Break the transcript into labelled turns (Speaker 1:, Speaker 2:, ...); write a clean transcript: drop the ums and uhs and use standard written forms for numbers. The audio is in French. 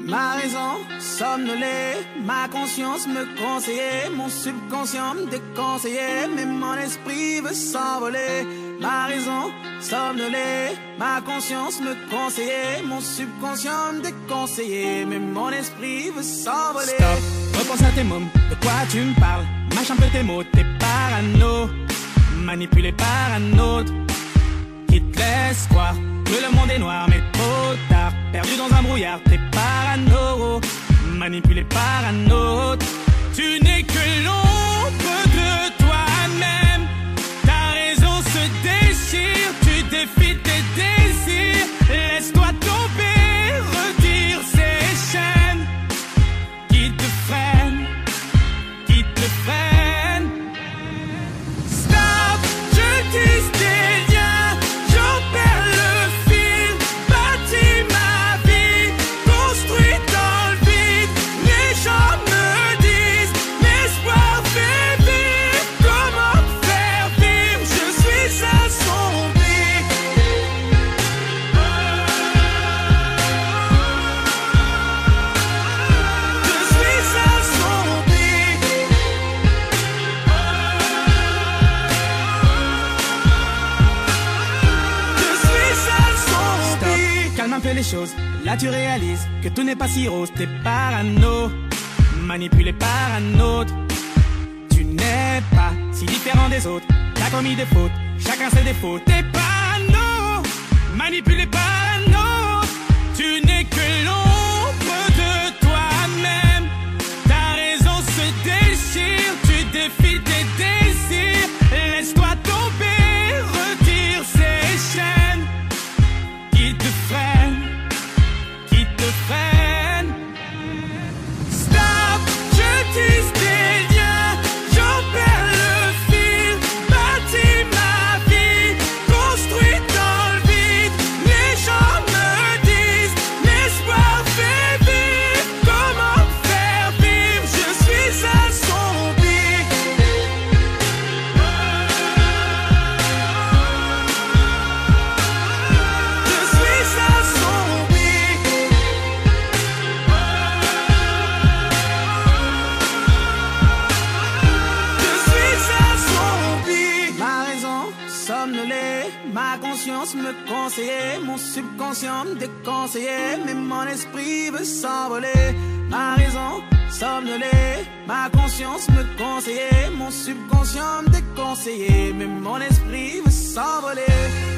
Speaker 1: Ma raison somnolée, ma conscience me conseillait, mon subconscient me déconseillait, mais mon esprit veut s'envoler. Ma raison somnolée, ma conscience me conseillait, mon subconscient me déconseillait, mais mon esprit veut s'envoler. Stop, repense à tes mômes, de quoi tu me parles? Mâche un peu tes mots, t'es parano, manipulé par un autre qui te laisse croire que le monde est noir, mais trop tard. Perdu dans un brouillard, t'es parano, manipulé par un autre. Tu n'es que l'ombre de toi-même. Ta raison se déchire, tu défies tes désirs. Laisse-toi tomber, retire ces chaînes qui te freinent, qui te freinent. Stop, je tisse des liens, j'en perds le fil. Bâtis ma vie, construit dans le vide. Les gens me disent, l'espoir fait vivre. Comment faire vivre? Je suis assombri. Je suis assombri. Je suis assombri. Stop, calme un peu les choses. Là tu réalises que tout n'est pas si rose. T'es parano, manipulé par un autre. Tu n'es pas si différent des autres. T'as commis des fautes, chacun ses défauts. T'es parano, manipulé par un autre. Tu n'es que l'ombre de toi-même. Ta raison se déchire, tu défies tes désirs. Laisse-toi tomber, retire ces chaînes qui te freinent, qui te freinent. Stop, je tisse des liens, j'en perds le fil. Bâtis ma vie, construit dans le vide. Les gens me disent, l'espoir fait vivre. Comment faire vivre? Je suis assombri. Je suis assombri. Je suis assombri. Ma raison somnolée, ma conscience me conseillait, mon subconscient me déconseillait, mais mon esprit veut s'envoler. Ma raison somnolée, ma conscience me conseillait, mon subconscient me déconseillait, mais mon esprit veut s'envoler.